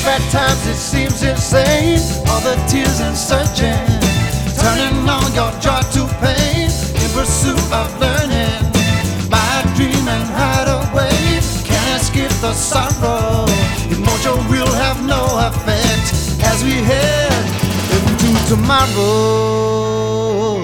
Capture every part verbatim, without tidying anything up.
if at times it seems insane, all the tears and searching, turning all your joy to pain, in pursuit of learning, my dream and hide away, can't escape the sorrow, emotion will have no effect, as we head into tomorrow.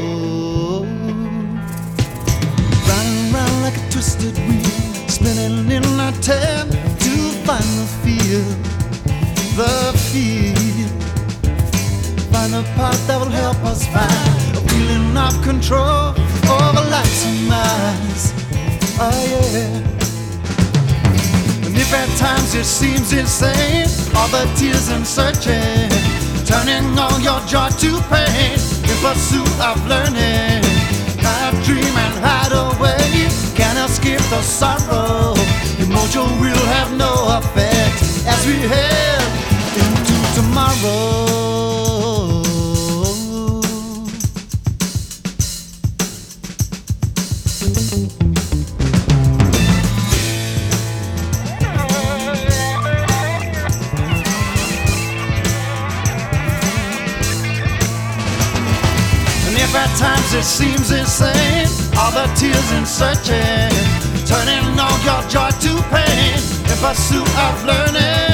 Running round like a twisted wheel, spinning in our tail to find the feel, the feel. Find a part that will help us find a feeling of control over life's demise. Oh yeah. And if at times it seems insane, all the tears and searching, turning all your joy to pain, in pursuit of learning, I dream and hide away, can't escape the sorrow, emotion will have no effect, as we head into tomorrow. If at times it seems insane, all the tears and searching, turning all your joy to pain, in pursuit of learning.